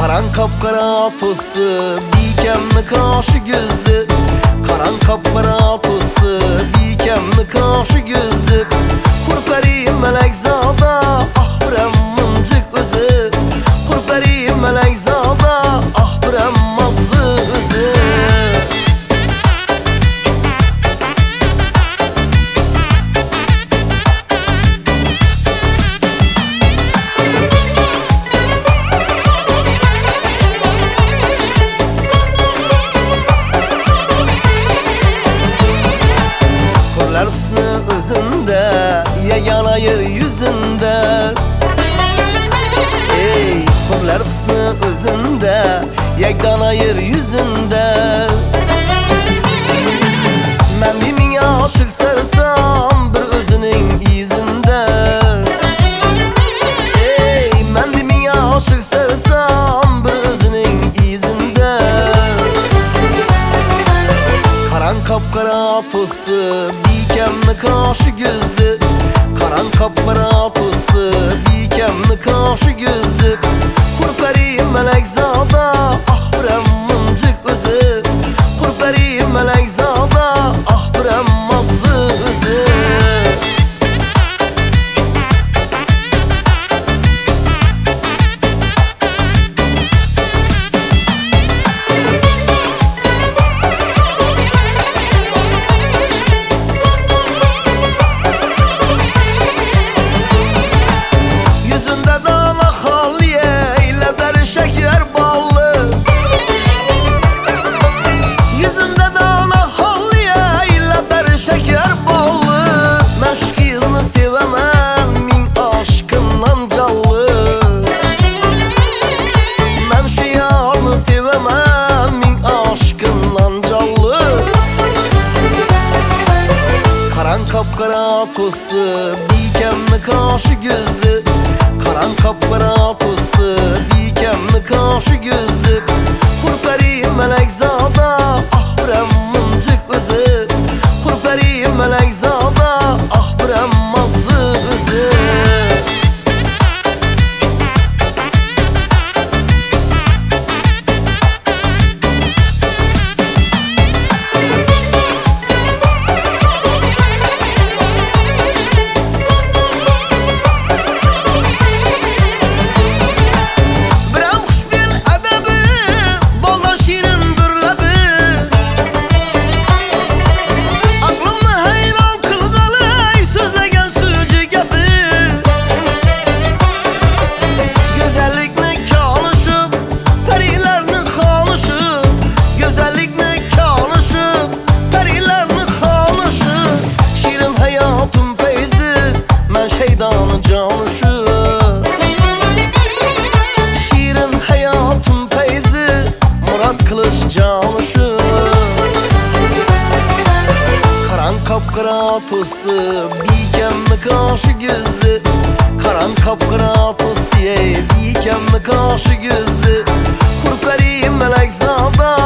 Karan kapkara atosu, dikenli kaşı gözü. Karan kapkara atosu, dikenli kaşı gözü. Kurperi melek zada, ah burem mıncık özü. Kurperi melek zada, ah burem mazı özü. Hüsnü özünde, yegana yeryüzünde. Ey hürler hüsnü özünde, yegana yeryüzünde. Ben bir mine aşık sarsam bir özünün izinde. Ey ben bir mine aşık sarsam bir özünün izinde. Karan kapkara atosu, dikenli kaşı gözü. Karan kapkara atosu, dikenli kaşı gözü. Kurperi melek zada, ah burem mıncık özü. Kurperi melek zada, ah burem mazı özü. Kapkara atosu, dikenli kaşı gözü. Karan kapkara atosu, dikenli kaşı gözü. Kurperi melek zada, ah burem mıncık özü. Kurperi melek zada, ah burem mazı özü. Şeydanın canışı, şirin hayatın peyzi, Murat Kılıç canışı. Karan kapkara atosu, dikenli kaşı gözü. Karan kapkara atosu, dikenli kaşı gözü. Kurperi melek zada,